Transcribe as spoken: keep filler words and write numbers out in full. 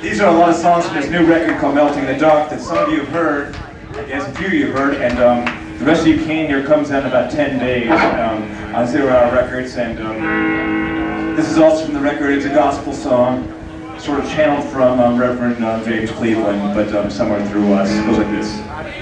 These are a lot of songs from his new record called Melting the Dark that some of you have heard, I guess a few of you have heard, and um, the rest of you can't hear comes out in about ten days um, on Zero Hour Records, and um, this is also from the record. It's a gospel song, sort of channeled from um, Reverend um, James Cleveland, but um, somewhere through us. It goes like this.